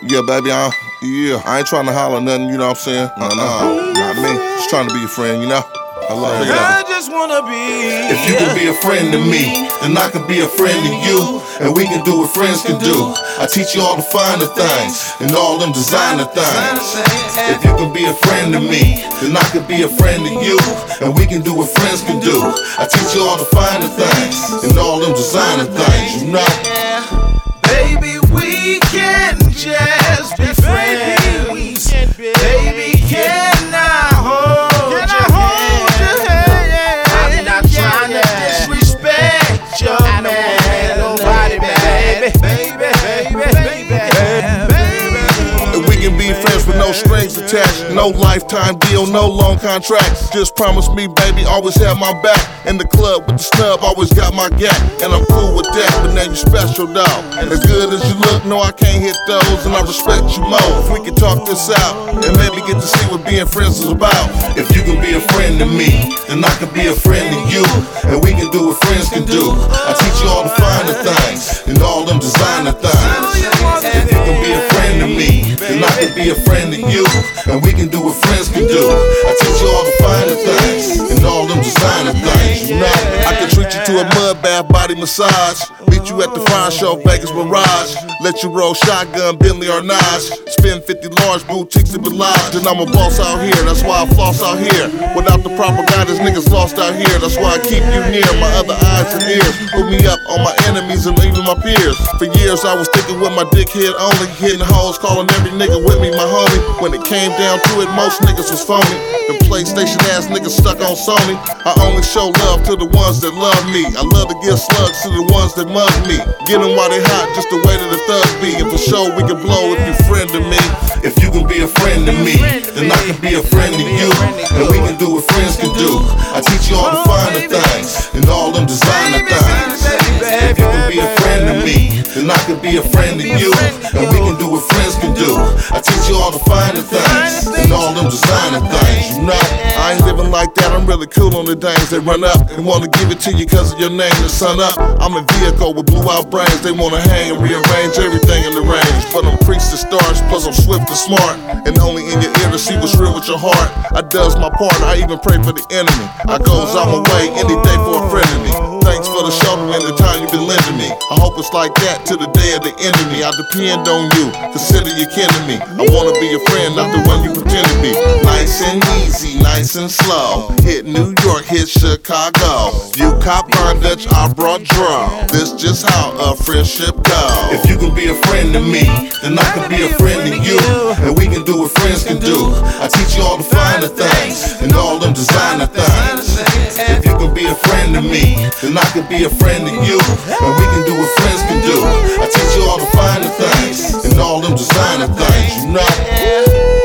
Yeah, baby, I ain't trying to holler nothing, you know what I'm saying? Not me. Just trying to be a friend, you know? I love it. I just wanna be. If you can be a friend to me, then I can be a friend to you, and we can do what friends can do. I teach you all the finer things and all them designer things. If you can be a friend to me, then I can be a friend to you, and we can do what friends can do. I teach you all the finer things and all them designer things, you know? Baby, we can just be friends. Baby, can I hold your hand? I'm not trying to disrespect your man. Nobody, baby. And we can be friends with no strings attached, no lifetime deal, no long contracts. Just promise me, baby, always have my back. In the club with the snub, always got my gap, and I'm cool with that. But now you special, dog. As good as you look, no, I can't hit those, and I respect you more. If we can talk this out and maybe get to see what being friends is about. If you can be a friend to me, then I can be a friend to you, and we can do what friends can do. I teach you all the finer things and all them designer things. If you can be a friend to me, then I can be a friend to you, and we can do what friends can do. I teach you all the finer things and all them designer things, you know? I can treat you to a mud bath, body massage, meet you at the fire show, Vegas Mirage, let you roll shotgun, Bentley or Naj, spend 50 large boutiques to be lodged. And I'm a boss out here, that's why I floss out here. Without the proper guidance, niggas lost out here. That's why I keep you near, my other eyes and ears. Put me up on my enemies and even my peers. For years I was thinking with my dickhead only, hitting hoes, calling every nigga with me my homie. When it came down to it, most niggas was phony. Them PlayStation ass niggas stuck on Sony. I only show love to the ones that love me. I love to give slugs to the ones that mug me. Get them while they hot, just the way that the thugs be. And for sure we can blow if you friend to me. If you can be a friend to me, then I can be a friend to you, and we can do what friends can do. I teach you all the finer things and all them designer things. If you can be a friend to me, then I can be a friend to you, and we can do what friends can do. I teach you all the finer things and all them designer things, you know? I ain't living like that, I'm really cool on the dames. They run up and wanna give it to you cause of your name, the sun up. I'm a vehicle with blue out brains. They wanna hang and rearrange everything in the range, but I'm priest to stars, plus I'm swift and smart, and only in your ear to see what's real with your heart. I does my part, I even pray for the enemy. I goes out my way any day for a friend of me. Thanks for the shelter and the time you've been lending me. I hope it's like that to the day of the enemy. I depend on you, consider you kin to me. I wanna be your friend, not the one you pretend to be. Nice and easy, nice and slow. Hit New York, hit Chicago. You cop Burn Dutch, I brought drum. This just how a friendship goes. If you can be a friend to me, then I can be a friend to you, and we can do what friends can do. I teach you all the finer things and all them designer things. If you can be a friend to me, then I can be a friend to you, and we can do what friends can do. I teach you all the finer things and all them designer things, you know?